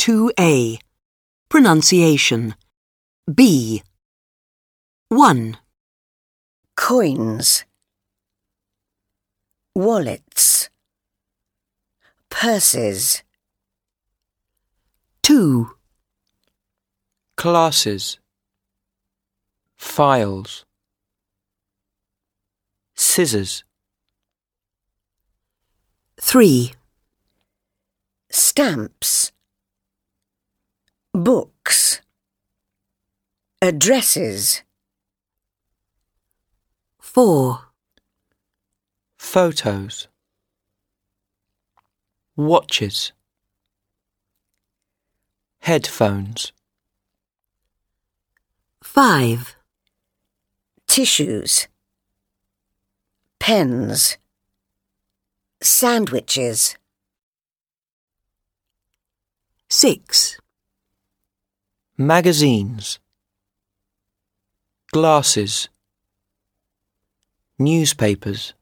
2A. Pronunciation. B. 1. Coins, wallets, purses. 2. Classes, files, scissors. 3. Stamps, books, addresses. 4. Photos, watches, headphones. 5. Tissues, pens, sandwiches. 6. Magazines, glasses, newspapers.